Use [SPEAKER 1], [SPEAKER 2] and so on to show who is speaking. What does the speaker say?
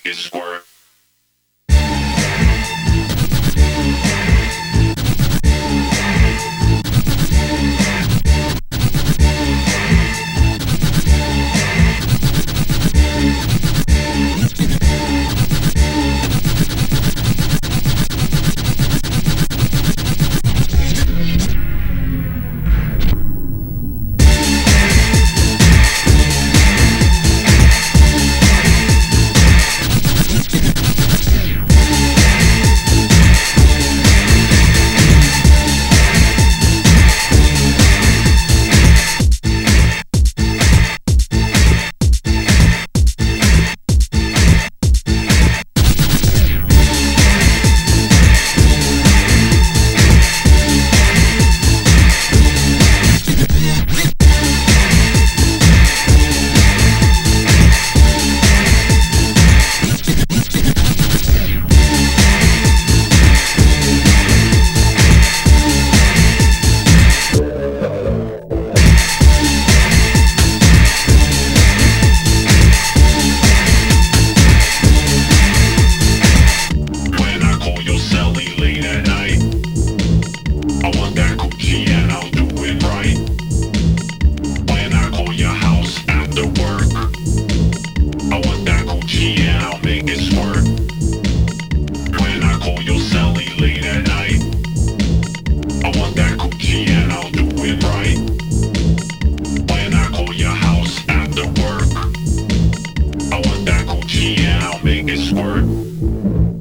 [SPEAKER 1] it squirt. When I call your celly late at night, I want that Gucci and I'll do it right. When I call your house after work, I want that Gucci and I'll make it squirt. When I call your celly late at night, I want that Gucci and I'll do it right. When I call your house after work, I want that Gucci and I'll make it squirt.